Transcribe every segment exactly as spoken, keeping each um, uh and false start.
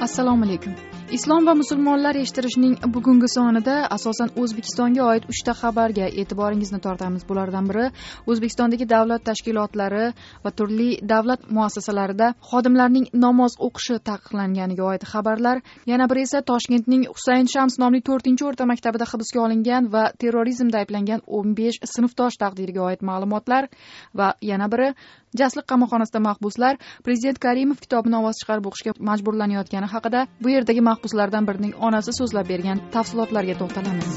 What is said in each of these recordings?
Assalomu alaykum. Islom va musulmonlar eshittirishning bugungi sonida asosan O'zbekistonga oid uchta xabarga e'tiboringizni tortamiz. Bulardan biri O'zbekistondagi davlat tashkilotlari va turli davlat muassasalarida xodimlarning namoz o'qishi taqiqlanganiga oid xabarlar, yana biri esa Toshkentning Husayn Shams nomli to'rtinchi o'rta maktabida hibsga olingan va terrorizmda ayblangan o'n besh sinfdosh taqdiriga oid ma'lumotlar va yana biri Jasliq qamoqxonasida mahbuslar Prezident Karimov kitobini ovoz chiqarib o'qishga majburlanayotgani haqida bu yerdagi mahbuslardan birining onasi so'zlab bergan tafsilotlarga to'xtalamiz.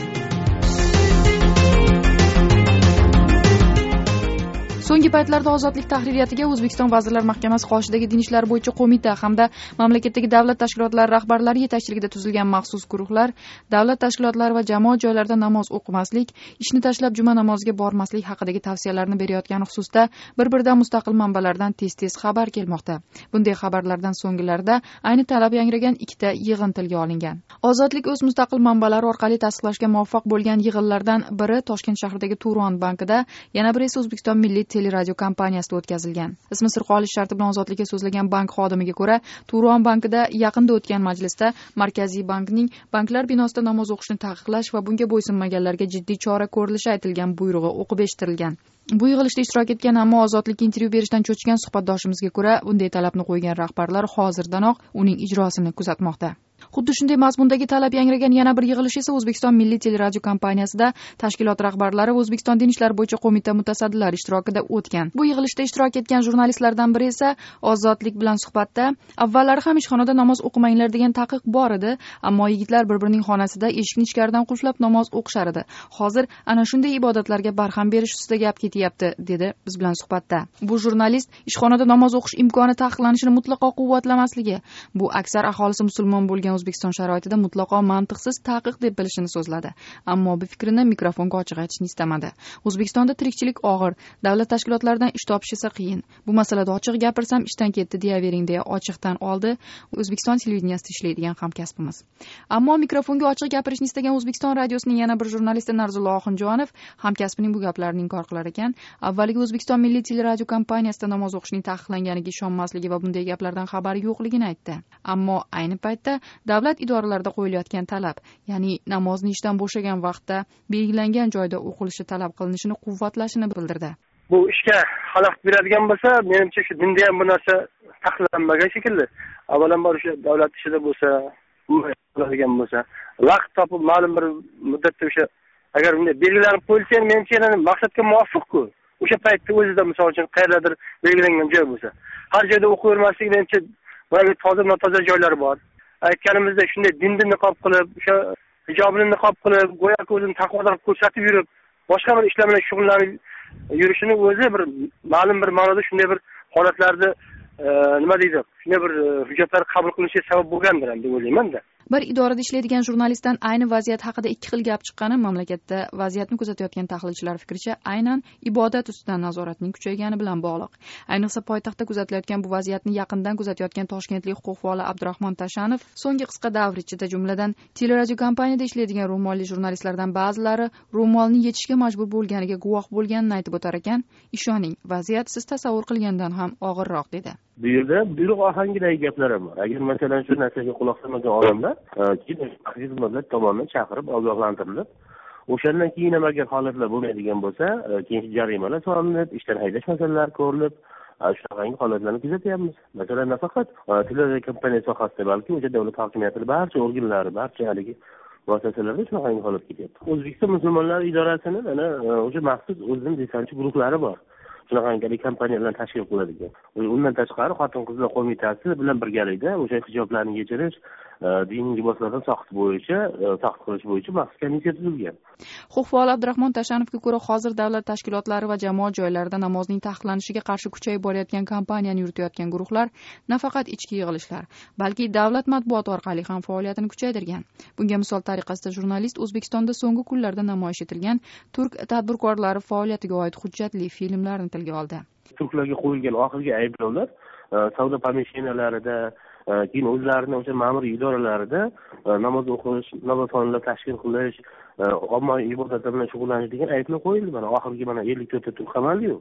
So'nggi paytlarda ozodlik tahririyatiga O'zbekiston Vazirlar Mahkamasi qoshidagi din ishlari bo'yicha qo'mita hamda mamlakatdagi davlat tashkilotlari rahbarlari yetakchiligida tuzilgan maxsus guruhlar davlat tashkilotlari va jamoat joylarida namoz o'qimaslik, ishni tashlab juma namoziga bormaslik haqidagi tavsiyalarni berayotgani xususida bir-biridan mustaqil manbalardan tez-tez xabar kelmoqda. Bunday xabarlardan so'nggilarda ayni talab yangragan ikkita yig'in tilga olingan. Ozodlik o'z mustaqil manbalari orqali tasdiqlashga muvaffaq bo'lgan yig'inlardan biri Toshkent shahridagi Turon bankida, yana biri esa O'zbekiston Milliy teleradio kompaniyasida o'tkazilgan. Ismi sir qolish sharti bilan ozodlikka so'zlagan bank xodimiga ko'ra, Turon bankida yaqinda o'tgan majlisda Markaziy bankning banklar binosida namoz o'qishni taqiqlash va bunga bo'ysunmaganlarga jiddiy chora ko'rilishi aytilgan buyrug'i o'qib eshittirilgan. Bu yig'ilishda ishtirok etgan, ammo ozodlikka intervyu berishdan cho'chigan suhbatdoshimizga ko'ra, bunday talabni qo'ygan rahbarlar hozirdanoq uning ijrosini kuzatmoqda. Xuddi shunday mazmundagi talab yangragan yana bir yig'ilish esa O'zbekiston Milliy teleradio kompaniyasida tashkilot rahbarlari va O'zbekiston din ishlari bo'yicha qo'mita mutasaddilari ishtirokida o'tgan. Bu yig'ilishda ishtirok etgan jurnalistlardan biri esa ozodlik bilan suhbatda avvallari ham ishxonada namoz o'qimanglar degan taqiq bor edi, ammo yigitlar bir-birining xonasida eshikni ichkaridan qulflab namoz o'qishar edi. Hozir ana shunday ibodatlarga barham berish ustida gap ketyapti, dedi biz bilan suhbatda. Bu jurnalist ishxonada namoz o'qish imkoni taqiqlanishini mutlaqo quvvatlamasligi, bu aksar aholisi musulmon bo'lgan O'zbekiston sharoitida mutlaqo mantiqsiz taqiq deb bilishini so'zladi. Ammo bu fikrini mikrofonga ochiq aytishni istamadi. O'zbekistonda tirikchilik og'ir, davlat tashkilotlaridan ish topish esa qiyin. Bu masalada ochiq gapirsam ishdan ketdi deyavering deya ochiqdan oldi O'zbekiston televideniyasida ishlaydigan hamkasbimiz. Ammo mikrofonga ochiq gapirishni istagan O'zbekiston radiosining yana bir jurnalisti Narzullo Oxunjonov hamkasbining bu gaplarini inkor qilar ekan. Avvaliga O'zbekiston Milliy teleradio kompaniyasida namoz o'qishning taqiqlanganiga ishonmasligi va bunday gaplardan xabari yo'qligini aytdi. Ammo ayni paytda davlat idoralarida qo'yilayotgan talab, ya'ni namozni ishdan bo'shagan vaqtda belgilangan joyda o'qilishi talab qilinishini quvvatlashini bildirdi. Bu ishga xalaqit beradigan bo'lsa, menimcha shu dinda ham bu narsa taqiqlanmagan shekilli. Avvalambor o'sha davlat ishida bo'lsa, bo'ladigan bo'lsa, vaqt topib ma'lum bir muddatda o'sha agar bunday belgilanib qo'yilsa, menimcha yana maqsadga muvofiq-ku. O'sha paytda o'zida misol uchun qayerdadir belgilangan joy bo'lsa, har joyda o'qivermaslik menimcha boyagi toza-notoza joylar bor. Aytganimizda shunday dinni niqob qilib, o'sha hijobini niqob qilib, go'yoki o'zini taqvodor ko'rsatib yurib, boshqa bir ishlar bilan shug'ullanib yurishini o'zi bir ma'lum bir ma'noda shunday bir holatlarda nima deydi, shunday bir hujjatlar qabul qilishiga sabab bo'lgandir deb o'ylayman-da. Bir idorada ishlaydigan jurnalistdan ayni vaziyat haqida ikki xil gap chiqqani mamlakatda vaziyatni kuzatayotgan tahlilchilar fikricha aynan ibodat ustidan nazoratning kuchaygani bilan bog'liq. Ayniqsa poytaxtda kuzatilayotgan bu vaziyatni yaqindan kuzatayotgan toshkentlik huquq faoli Abdurahmon Tashanov so'nggi qisqa davr ichida, jumladan teleradio kompaniyada ishlaydigan ro'molli jurnalistlardan ba'zilari ro'molni yechishga majbur bo'lganiga guvoh bo'lganini aytib o'tar ekan. Ishoning, vaziyat siz tasavvur qilgandan ham og'irroq dedi. Bu yerda buyruq ohangidagi gaplar ham bor. Agar masalan shu narsaga quloq solmagan odamlar keyin xizmatlar tomonidan chaqirib ogohlantirilib, o'shandan keyin ham agar holatlar bo'lmaydigan bo'lsa, keyin jarimalar solinib, ishdan haydash masalalari ko'rilib, shunaqangi holatlarni kuzatyapmiz. Masalan, nafaqat televiziya kompaniya sohasida, balki o'sha davlat hokimiyatining barcha organlari, barcha haligi muassasalarda shunaqangi holat ketyapti. O'zbekiston musulmonlari idorasining ana o'sha maxsus o'zining desantchi guruhlari bor. Shunaqangi kompaniyalar tashkil qiladigan. Undan tashqari Xotin-qizlar qo'mitasi bilan birgalikda o'sha hijoblarni yechirish, diniy liboslardan soqit bo'yicha, soqit qilish bo'yicha maxsus komissiya tuzilgan. Huquq faoli Abdurahmon Tashanovga ko'ra, hozir davlat tashkilotlari va jamoat joylarida namozning taqiqlanishiga qarshi kuchayib borayotgan kampaniyani yuritayotgan guruhlar nafaqat ichki yig'ilishlar, balki davlat matbuoti orqali ham faoliyatini kuchaytirgan. Bunga misol tariqasida jurnalist O'zbekistonda so'nggi kunlarda namoyish etilgan turk tadbirkorlari faoliyatiga oid hujjatli filmlarni tilga oldi. Turklarga qo'yilgan oxirgi ayblovlar savdo pomeshchinalarida, keyin o'zlarini o'sha ma'muriy idoralarida namoz o'qish, namozxonalar tashkil qilish, ommaviy ibodatlar bilan shug'ullanish degan ayblar qo'yildi. Mana oxirgi mana ellik to'rtta turk qamaldi-yu.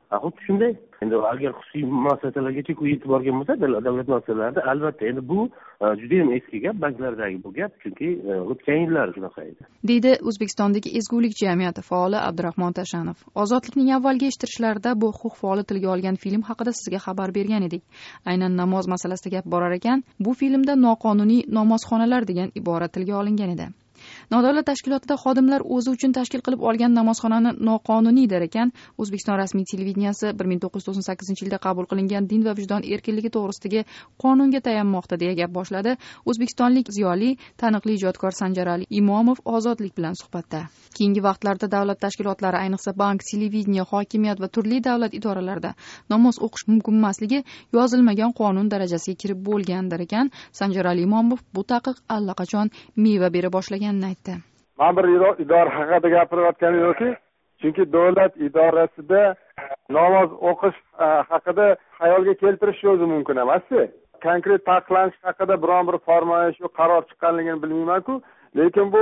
xuddi shunday endi agar xususiy muassasalarga cheklov yetib borgan bo'lsa davlat muassasalarida albatta endi bu judayam eski gap, banklardagi bu gap, chunki o'tgan yillar shunaqa edi, deydi O'zbekistondagi ezgulik jamiyati faoli Abdurahmon Tashanov. Ozodlikning avvalgi eshittirishlarida bu huquq faoli tilga olgan film haqida sizga xabar bergan edik. Aynan namoz masalasida gap borar ekan, bu filmda noqonuniy namozxonalar degan ibora tilga olingan edi. Nodavlat tashkilotida xodimlar o'zi uchun tashkil qilib olgan namozxonani noqonuniy der ekan, O'zbekiston rasmiy televideniyasi bir ming to'qqiz yuz to'qson sakkizinchi yilda qabul qilingan din va vijdon erkinligi to'g'risidagi qonunga tayanmoqda deya gap boshladi. O'zbekistonlik ziyoli, taniqli ijodkor Sanjarali Imomov ozodlik bilan suhbatda. Keyingi vaqtlarda davlat tashkilotlari, ayniqsa bank, televideniya, hokimiyat va turli davlat idoralarida namoz o'qish mumkin emasligi yozilmagan qonun darajasiga kirib bo'lgan der ekan. Sanjarali Imomov bu taqiq allaqachon meva bera boshlagan aytdi. Men bir idora haqida gapirayotganim yo'qki, chunki davlat idorasida namoz o'qish haqida xayolga keltirish o'zi mumkin emas-ku. Konkret taqiqlanish haqida biron bir farmoyish yo'q, qaror chiqqanligini bilmayman-ku, lekin bu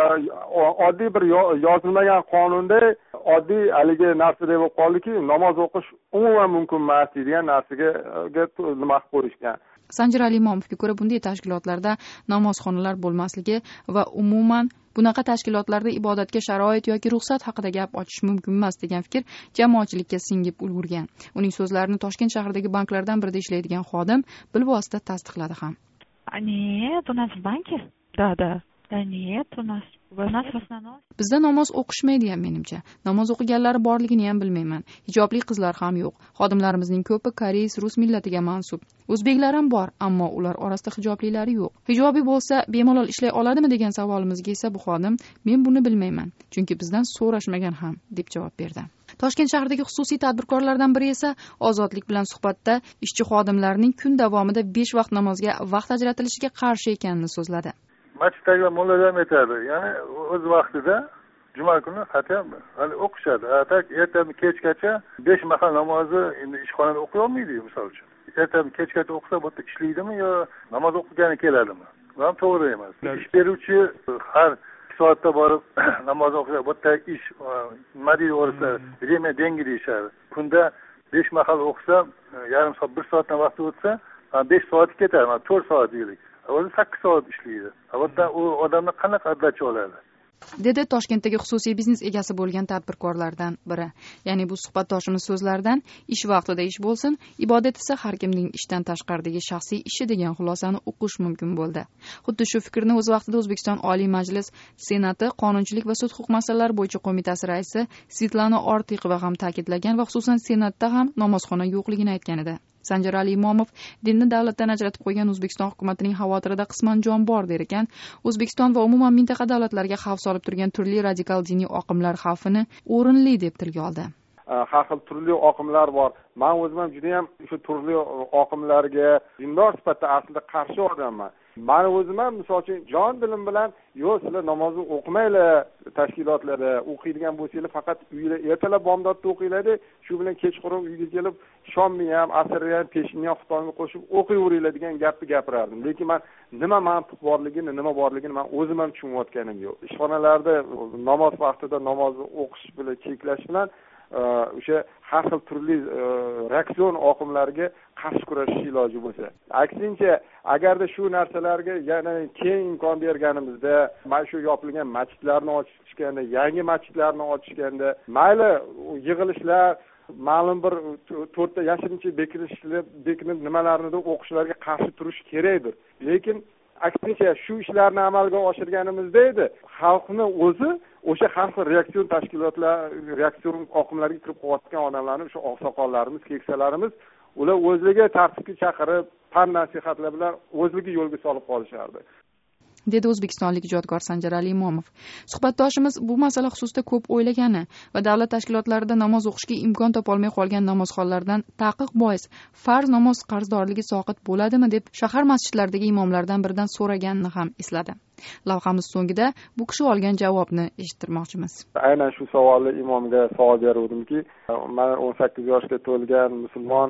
oddiy bir yozilmagan qonunda oddiy haligi narsa deb qoldiki, namoz o'qish umuman mumkin emas degan narsaga nima qilib qo'yishgan. Sanjarali Imomovga ko'ra, bunday tashkilotlarda namozxonalar bo'lmasligi va umuman bunaqa tashkilotlarda ibodatga sharoit yoki ruxsat haqida gap ochish mumkin emas degan fikr jamoatchilikka singib ulgurgan. Uning so'zlarini Toshkent shahridagi banklardan birida ishlaydigan xodim bilvosita tasdiqladi ham. Нет, у нас в банке? Да, да. Да нет, у нас. У нас в основном. Bizda namoz o'qishmaydi ham menimcha. Namoz o'qiganlari borligini ham bilmayman. Hijobli qizlar ham yo'q. Xodimlarimizning ko'pi koreys, rus millatiga mansub. O'zbeklar ham bor, ammo ular orasida hijoblilari yo'q. Hijobi bo'lsa, bemalol ishlay oladimi degan savolimizga esa bu xodim, men buni bilmayman, chunki bizdan so'rashmagan ham, deb javob berdi. Toshkent shahridagi xususiy tadbirkorlardan biri esa ozodlik bilan suhbatda ishchi xodimlarning kun davomida besh vaqt namozga vaqt ajratilishiga qarshi ekanini so'zladi. Masjiddagilar mollalar ham aytadi, ya'ni o'z vaqtida juma kuni hatam hali o'qishadi. Atak ertadan kechgacha besh mahal namozni endi ishxonada o'qiy olmaydi, misol uchun. Ertadan kechgacha o'qisa, bu yerda ishlaydimi yo namoz o'qigani keladimi? Bu ham to'g'ri emas. Ish beruvchi har ikki soatda borib namoz o'qisa, bu yerda ish nima deydi o'risa, время деньги deyishadi. Kunda besh mahal o'qisa, yarim soat, bir soatdan vaqt o'tsa, besh soat ketadi, to'rt soat deylik. O'zi sakkiz soat ishlaydi. Avvaldan u odamni qanaqa adlachi oladi? Dedi Toshkentdagi xususiy biznes egasi bo'lgan tadbirkorlardan biri. Ya'ni bu suhbatdoshimiz so'zlaridan ish vaqtida ish bo'lsin, ibodat esa har kimning ishdan tashqaridagi shaxsiy ishi degan xulosani o'qish mumkin bo'ldi. Xuddi shu fikrni o'z vaqtida O'zbekiston Oliy Majlis Senati Qonunchilik va sud huquq masalalari bo'yicha qo'mitasi raisi Svetlana Ortiqova ham ta'kidlagan va xususan Senatda ham namozxona yo'qligini aytgan edi. Sanjarali Imomov dinni davlatdan ajratib qo'ygan O'zbekiston hukumatining xavotirida qisman jon bor der ekan. O'zbekiston va umuman mintaqa davlatlarga xavf solib turgan turli radikal diniy oqimlar xavfini o'rinli deb tilga oldi. Har xil turli oqimlar bor. Men o'zim ham juda ham shu turli oqimlarga dindor sifatida aslida qarshi odamman. Men o'zim ham misol uchun jon dilim bilan yo'q, sizlar namozni o'qimanglar, tashkilotlarda o'qiydigan bo'lsanglar faqat uyda ertalab bomdodda o'qinglar, shu bilan kechqurun uyga kelib shomni ham, asrni ham, peshinni ham xuftonga qo'shib o'qiyveringlar degan gapni gapirardim. Lekin men nima mantiq borligini, nima borligini men o'zim ham tushunayotganim yo'q. Ishxonalarda namoz vaqtida namozni o'qish bilan cheklash bilan o'sha har xil turli reaksion oqimlarga qarshi kurashish iloji bo'lsa. Aksincha, agarda shu narsalarga yana keng imkon berganimizda, mana shu yopilgan masjidlarni ochishganda, yangi masjidlarni ochishganda, mayli yig'ilishlar, ma'lum bir to'rtta yashirincha bekinishlar, bekinib nimalarni o'qishlarga qarshi turish kerakdir. Lekin aksincha shu ishlarni amalga oshirganimizda edi, xalqni o'zi o'sha har xil reaksion tashkilotlar, reaksion oqimlarga kirib qolayotgan odamlarni, o'sha oqsoqollarimiz, keksalarimiz, ular o'zligi tartibga chaqirib, fan nasihatlar bilan o'zligi yo'lga solib qolishardi. Dedi o'zbekistonlik ijodkor Sanjarali Imomov. Suhbatdoshimiz bu masala xususida ko'p o'ylagani va davlat tashkilotlarida namoz o'qishga imkon topolmay qolgan namozxonlardan taqiq bois farz namoz qarzdorligi soqit bo'ladimi deb shahar masjidlaridagi imomlardan biridan so'raganini ham esladi. Lavhamiz so'ngida bu kishi olgan javobni eshittirmoqchimiz. Aynan shu savolni imomga savol beruvdimki, men o'n sakkiz yoshga to'lgan musulmon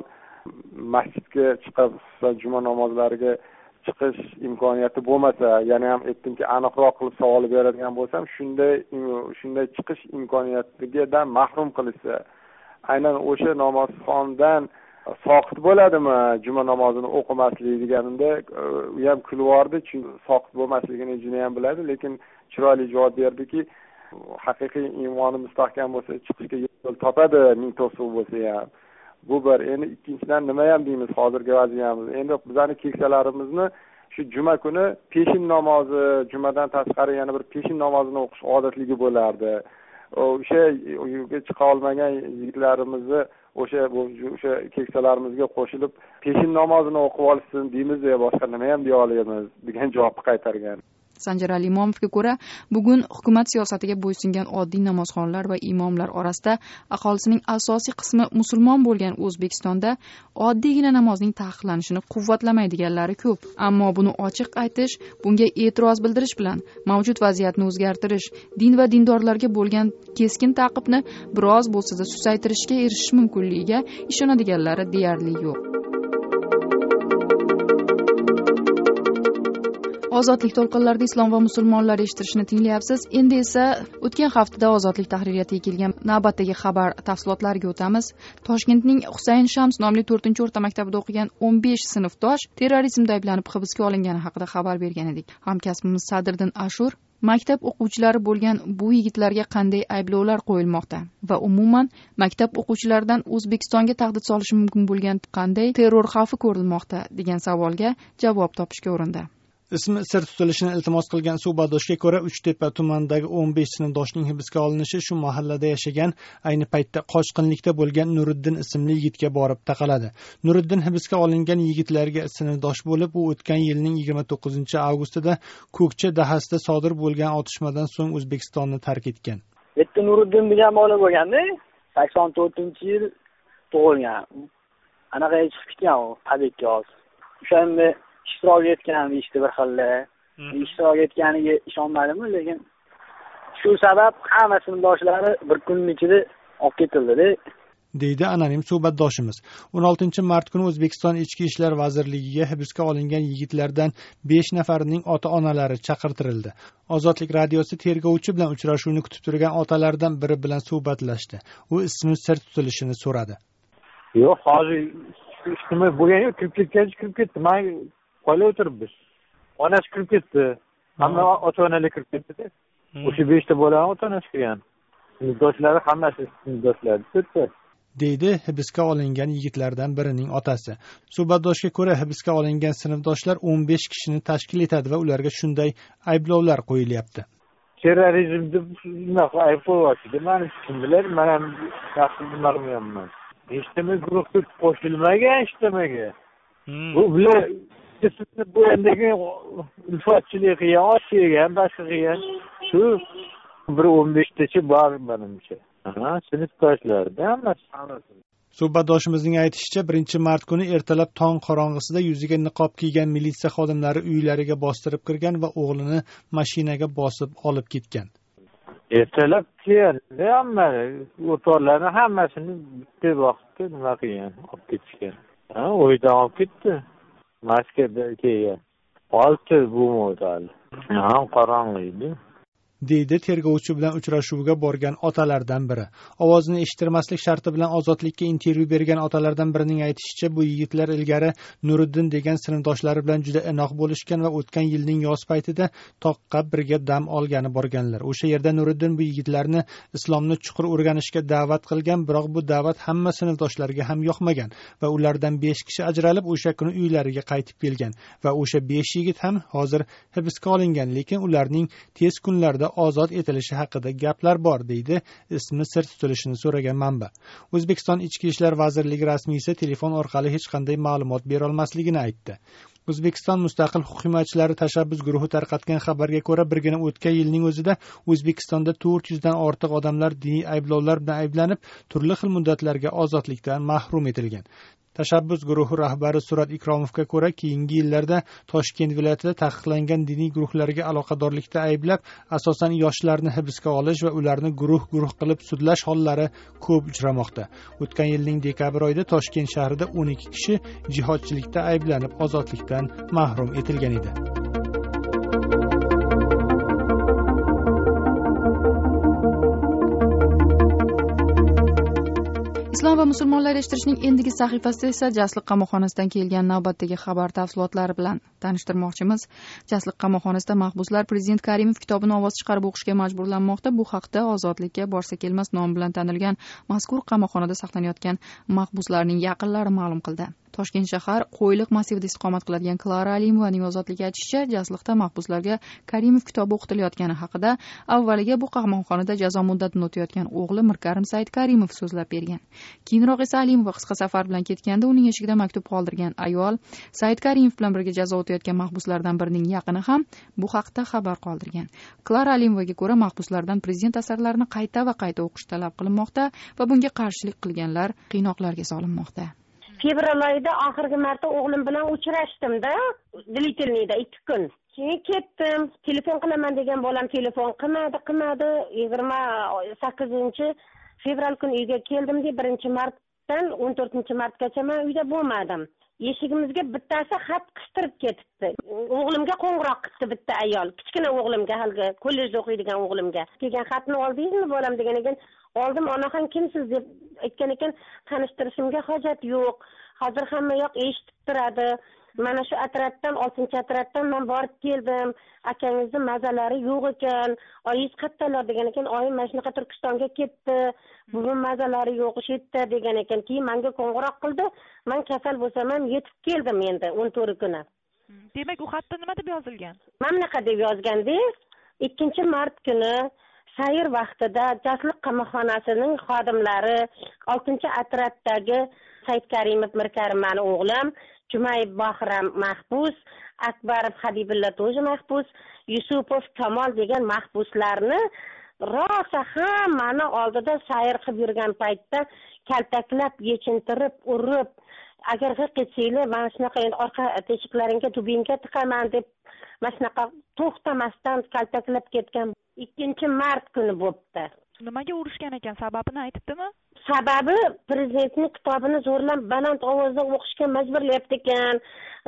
masjidga chiqib, juma namozlariga chiqish imkoniyati bo'lmasa, yana ham aytdimki, aniqroq qilib savol beradigan bo'lsam, shunday shunday chiqish imkoniyatidan mahrum qilishsa, aynan o'sha namozxondan soqit bo'ladimi juma namozini o'qimaslik deganimda u ham kulvordi, chunki soqit bo'lmasligini juni ham biladi, lekin chiroyli javob berdiki, haqiqiy iymoni mustahkam bo'lsa chiqishga yo'l topadi, ming to'siq bo'lsa ham. Bu bir. Endi ikkinchidan nima ham deymiz hozirgi vaziyamiz. Endi bizani keksalarimizni shu juma kuni peshin namozi, jumadan tashqari yana bir peshin namozini o'qish odatligi bo'lardi. O'sha uyga chiqa olmagan yigitlarimizni o'sha o'sha keksalarimizga qo'shilib peshin namozini o'qib olsin deymiz, boshqa nima ham deya olamiz degan javobni qaytargan. Sanjar Alimomovga ko'ra, bugun hukumat siyosatiga bo'ysungan oddiy namozxonlar va imomlar orasida aholisining asosiy qismi musulmon bo'lgan O'zbekistonda oddiygina namozning taqiqlanishini quvvatlamaydiganlari ko'p. Ammo buni ochiq aytish, bunga e'tiroz bildirish bilan mavjud vaziyatni o'zgartirish, din va dindorlarga bo'lgan keskin ta'qibni biroz bo'lsa-da susaytirishga erishish mumkinligiga ishonadiganlari deyarli yo'q. Ozodlik to'lqinlarida islom va musulmonlar eshittirishni tinglayapsiz. Endi esa o'tgan haftada Ozodlik tahririyatiga kelgan navbatdagi xabar tafsilotlariga o'tamiz. Toshkentning Husayn Shams nomli to'rtinchi o'rta maktabida o'qigan o'n besh sinfdosh terrorizmda ayblanib hibsga olingani haqida xabar bergan edik. Hamkasbimiz Sadriddin Ashur maktab o'quvchilari bo'lgan bu yigitlarga qanday ayblovlar qo'yilmoqda va umuman maktab o'quvchilaridan O'zbekistonga tahdid solishi mumkin bo'lgan qanday terror xavfi ko'rilmoqda degan savolga javob topishga urindi. Ismi sir tutilishini iltimos qilgan suhbatdoshga ko'ra, Uchtepa tumanidagi o'n besh sinfdoshning hibsga olinishi shu mahallada yashagan, ayni paytda qochqinlikda bo'lgan Nuriddin ismli yigitga borib taqaladi. Nuriddin hibsga olingan yigitlarga sinfdosh bo'lib, u o'tgan yilning yigirma to'qqizinchi avgustida Ko'kcha dahasida sodir bo'lgan otishmadan so'ng O'zbekistonni tark etgan. Bitta Nuriddin degan bola bo'lganda, sakson to'rtinchi yil tug'ilgan. Anaqa chiqib ketgan u, Habibga hozir. O'shanda ishtirok etgan ishda bir xilla. Ishtirok etganiga ishonmadimmi, lekin shu sabab hamma sinfdoshlari bir kunning ichida olib ketildi-da. deydi anonim suhbatdoshimiz. o'n oltinchi mart kuni O'zbekiston Ichki ishlar vazirligiga hibsga olingan yigitlardan besh nafarining ota-onalari chaqirtirildi. Ozodlik radiosi tergovchi bilan uchrashuvni kutib turgan otalardan biri bilan suhbatlashdi. U ismi sir tutilishini so'radi. Yo'q, hozir ishtimay bo'lgan yo'q, kirib ketgancha kirib ketdi. Men qolib o'tiribmiz. Onasi kirib ketdi. Hamma ota-onalar kirib ketdi. O'sha beshta bolani ota-onasi kirgan. Sinfdoshlari hammasi sinfdoshlari ketdi. deydi hibsga olingan yigitlardan birining otasi. Suhbatdoshga ko'ra, hibsga olingan sinfdoshlar o'n besh kishini tashkil etadi va ularga shunday ayblovlar qo'yilyapti. Terrorizmda shunaqa ayb qo'yapti. Meni kim biladi, men ham yaxshi bilmayman. Eshitmay guruhga qo'shilmagan eshitmaga. Bu bilan bu endagi ulfatchilik qilgan, osh yegan, boshqa qilgan shu bir o'n beshtacha bor menimcha. Ha, sinfdoshlarda hammasi. Suhbatdoshimizning aytishicha, birinchi mart kuni ertalab tong qorong'isida yuziga niqob kiygan militsiya xodimlari uylariga bostirib kirgan va o'g'lini mashinaga bosib olib ketgan. Ertalab keldi, hamma o'rtoqlarni hammasini bitta vaqtda nima qilgan, olib ketishgan. Ha, o'ydan olib ketdi. Maskada kelgan. Olti bu model. Ha, qorong'i edi. deydi tergovchi bilan uchrashuvga borgan otalardan biri. Ovozini eshittirmaslik sharti bilan Ozodlikka intervyu bergan otalardan birining aytishicha, bu yigitlar ilgari Nuriddin degan sinfdoshlari bilan juda inoq bo'lishgan va o'tgan yilning yoz paytida toqqa birga dam olgani borganlar. O'sha yerda Nuriddin bu yigitlarni islomni chuqur o'rganishga da'vat qilgan, biroq bu da'vat hamma sinfdoshlariga ham yoqmagan va ulardan besh kishi ajralib o'sha kuni uylariga qaytib kelgan va o'sha besh yigit ham hozir hibsga olingan, lekin ularning tez kunlarda ozod etilishi haqida gaplar bor, deydi ismi sir tutilishini so'ragan manba. O'zbekiston Ichki ishlar vazirligi rasmiysi telefon orqali hech qanday ma'lumot bera olmasligini aytdi. O'zbekiston mustaqil huquq himoyachilari tashabbus guruhi tarqatgan xabarga ko'ra, birgina o'tgan yilning o'zida O'zbekistonda to'rt yuzdan ortiq odamlar diniy ayblovlar bilan ayblanib, turli xil muddatlarga ozodlikdan mahrum etilgan. Tashabbus guruhi rahbari Surat Ikromovga ko'ra, keyingi yillarda Toshkent viloyatida taqiqlangan diniy guruhlarga aloqadorlikda ayblab, asosan yoshlarni hibsga olish va ularni guruh-guruh qilib sudlash hollari ko'p uchramoqda. O'tgan yilning dekabr oyida Toshkent shahrida o'n ikki kishi jihodchilikda ayblanib ozodlikdan mahrum etilgan edi. Islom va musulmonlar eshittirishning endigi sahifasida esa Jasliq qamoqxonasidan kelgan navbatdagi xabar tafsilotlari bilan tanishtirmoqchimiz. Jasliq qamoqxonasida mahbuslar Prezident Karimov kitobini ovoz chiqarib o'qishga majburlanmoqda. Bu haqda Ozodlikka borsa kelmas nomi bilan tanilgan mazkur qamoqxonada saqlanayotgan mahbuslarning yaqinlari ma'lum qildi. Toshkent shahar Qo'yliq massivida istiqomat qiladigan Klara Alimovaning Ozodlikka aytishicha, Jasliqda mahbuslarga Karimov kitobi o'qitilayotgani haqida avvaliga bu qamoqxonada jazo muddatini o'tayotgan o'g'li Mirkarim Said Karimov so'zlab bergan. Keyinroq esa Alimova qisqa safar bilan ketganda uning eshigida maktub qoldirgan ayol Said Karimov bilan birga jazo o'tayotgan mahbuslardan birining yaqini ham bu haqda xabar qoldirgan. Klara Alimovaga ko'ra, mahbuslardan prezident asarlarini qayta va qayta o'qish talab qilinmoqda va bunga qarshilik qilganlar qiynoqlarga solinmoqda. Fevral oyida oxirgi marta o'g'lim bilan uchrashdim-da, Dilitilniyda ikki kun. Keyin ketdim, telefon qilaman degan bolam telefon qilmadi, qilmadi. yigirma sakkizinchi fevral kuni uyga keldim-da, birinchi martdan o'n to'rtinchi martgacha men uyda bo'lmadim. Eshigimizga bittasi xat qistirib ketibdi. O'g'limga qo'ng'iroq qildi bitta ayol, kichkina o'g'limga, haligi kollejda o'qiydigan o'g'limga. Kelgan xatni oldingizmi bolam degan ekan, oldim. Onaxon kimsiz deb aytgan ekan, tanishtirishimga hojat yo'q. Hozir hamma yoq eshitib turadi. Mana shu atratdan, oltinchi atratdan men borib keldim. Akangizning mazalari yo'q ekan. Oyingiz qayerdalar degan ekan, oyim mana shunaqa Turkistonga ketdi. Bugun mazalari yo'q shu yerda degan ekan. Keyin menga qo'ng'iroq qildi. Men kasal bo'lsam ham yetib keldim endi o'n to'rt kuni. Demak, u xatda nima deb yozilgan? Mana bunaqa deb yozganda, ikkinchi mart kuni sayr vaqtida Jasliq qamoqxonasining xodimlari oltinchi atratdagi Said Karimov Mirkarim mani o'g'lim, Jumayib Bohiram mahbus, Akbarov Habibulla to'ji mahbus, Yusupov Kamol degan mahbuslarni rosa hammani oldida sayr qilib yurgan paytda kaltaklab, yechintirib, urib, agar qilsanglar mana shunaqa endi orqa teshiklaringga tubingga tiqaman deb mana shunaqa to'xtamasdan kaltaklab ketgan. ikkinchi mart kuni bo'pti. Nimaga urushgan ekan, sababini aytibdimi? Sababi prezidentning kitobini zo'rlab baland ovozda o'qishga majburlayapti ekan.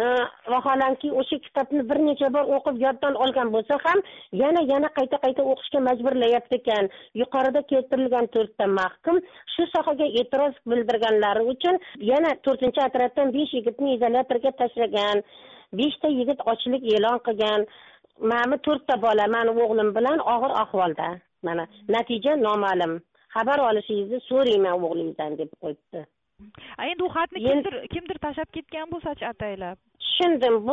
Vaholanki o'sha kitobni bir necha bor o'qib yoddan olgan bo'lsa ham yana yana qayta-qayta o'qishga majburlayapti ekan. Yuqorida keltirilgan to'rtta mahkum shu sohaga e'tiroz bildirganlari uchun yana to'rtinchi atratdan besh yigitni izolyatorga tashlagan. beshta yigit ochlik e'lon qilgan. Mana to'rtta bola meni o'g'lim bilan og'ir ahvolda. Mana natija noma'lum. Xabar olishingizni so'rayman o'g'lingizdan deb qo'yibdi. Endi u xatni kimdir kimdir tashlab ketgan bo'lsa-chi ataylab. Tushundim. Bu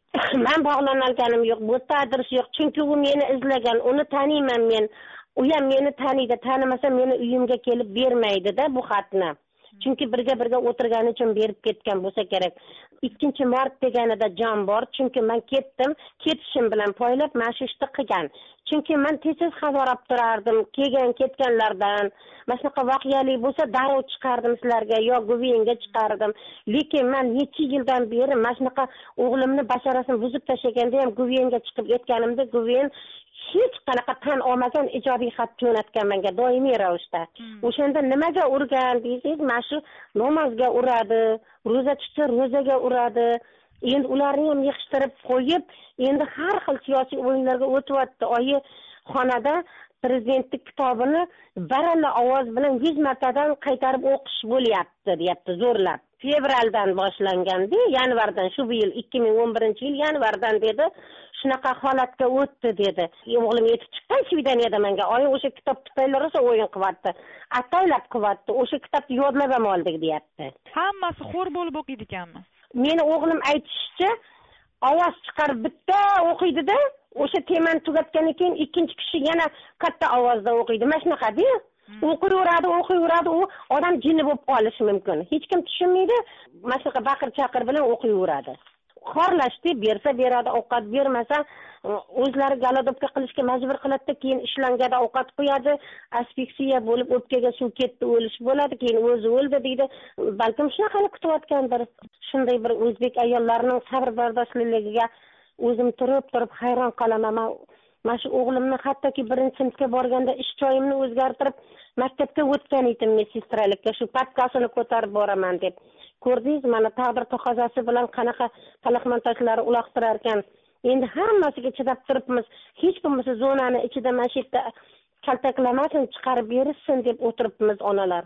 men bog'langanim yo'q, bu adres yo'q. Chunki u meni izlagan, uni taniyman men. U ham meni taniydi, tanimasa meni uyimga kelib bermaydi-da bu xatni. Chunki birga birga o'tirgani uchun berib ketgan bo'lsa kerak. ikkinchi mart deganida jon bor, chunki men ketdim, ketishim bilan poylab mana shu ishni qilgan. Chunki men tez-tez xabar olib turardim, kelgan ketganlardan. Mana shunaqa voqealik bo'lsa, darrov chiqardim sizlarga, yo guvenga chiqardim. Lekin men necha yildan beri mana shunaqa o'g'limni basharasini buzib tashlaganda ham guvenga chiqib aytganimda, guven hech qanaqa tan olmagan ijobiy xat jo'natgan menga doimiy ravishda. O'shanda nimaga urgan deysiz, mana shu namozga uradi, ro'za tutsa ro'zaga uradi. Endi ularni ham yig'ishtirib qo'yib, endi har xil siyosiy o'yinlarga o'tyapti. Oyi xonada prezidentning kitobini baralla ovoz bilan yuz martadan qaytarib o'qish bo'lyapti, deyapti zo'rlab. Fevraldan boshlangandi, yanvardan, shu yil ikki ming o'n birinchi yil yanvardan dedi, shunaqa holatga o'tdi dedi. O'g'lim yetib chiqqan Svidaniyadan menga, oyi o'sha kitob tufayli rosa o'yin qilyapti. Ataylab qilyapti, o'sha kitobni yodlab ham oldik, deyapti. Hammasi xo'r bo'lib o'qiydi ekanmi? Meni o'g'lim aytishicha, ovoz chiqarib bitta o'qiydi-da, o'sha temani tugatgandan keyin ikkinchi kishi yana katta ovozda o'qiydi. Mana shunaqa-da. O'qiyveradi, o'qiyveradi, u odam jinni bo'lib qolishi mumkin. Hech kim tushunmaydi. Mana shunaqa baqir-chaqir bilan o'qiyveradi. Xorlashdi, bersa beradi, ovqat bermasa o'zlari galodobka qilishga majbur qiladi, keyin ishlanganda ovqat qo'yadi, asfiksiya bo'lib o'pkaga suv ketdi, o'lish bo'ladi, keyin o'zi o'ldi deydi. Balkim shunaqani kutayotgandir. Shunday bir o'zbek ayollarining sabr bardoshliligiga o'zim turib turib hayron qolaman. Mana shu o'g'limni hattoki birinchi sinfga borganda ish joyimni o'zgartirib maktabga o'tgan edim mesestralikka, shu papkasini ko'tarib boraman deb. Ko'rdingiz, mana taqdir taqozosi bilan qanaqa palaxmontajlari uloqtirar ekan. Endi hammasiga chidab turibmiz. Hech bo'lmasa zonani ichida mana shu yerda kaltaklamasin, chiqarib berishsin deb o'tiribmiz onalar.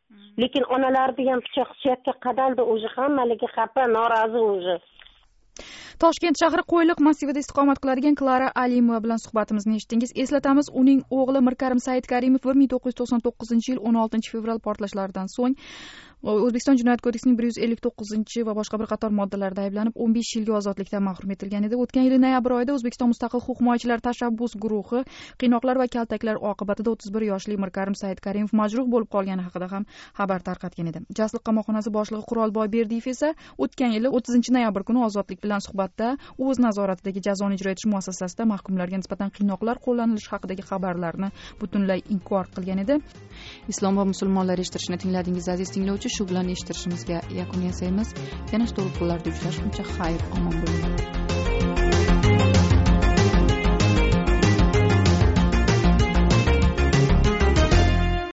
lekin onalarni ham pichoq suyakka qadaldi, уже hammaligi xafa, norozi уже. Toshkent shahri Qo'yliq massivida istiqomat qiladigan Klara Alimova bilan suhbatimizni eshitdingiz. Eslatamiz, uning o'g'li Mirkarim Saidkarimov bir ming to'qqiz yuz to'qson to'qqizinchi yil o'n oltinchi fevral portlashlaridan so'ng O'zbekiston Jinoyat kodeksining bir yuz ellik to'qqizinchi va boshqa bir qator moddalarida ayblanib o'n besh yilga ozodlikdan mahrum etilgan edi. O'tgan yil noyabr oyida O'zbekiston Mustaqil huquq himoyachilari tashabbus guruhi qiynoqlar va kaltaklar oqibatida o'ttiz bir yoshli Mirkarim Saidkarimov majruh bo'lib qolgani haqida ham xabar tarqatgan edi. Jasliq qamoqxonasi boshlig'i Qurolboy Berdiyev esa o'tgan yil o'ttizinchi noyabr kuni ozodlik bilan suhbatda u o'z nazoratidagi jazoni ijro etish muassasasida mahkumlarga nisbatan qiynoqlar qo'llanilishi haqidagi xabarlarni butunlay inkor qilgan edi. Islom va musulmonlar eshittirishni tingladingiz aziz tinglovchi. Shu bilan eshittirishimizga yakun yasaymiz. Yana to'g'ri kunlarda uchrashguncha xayr, omon bo'ling.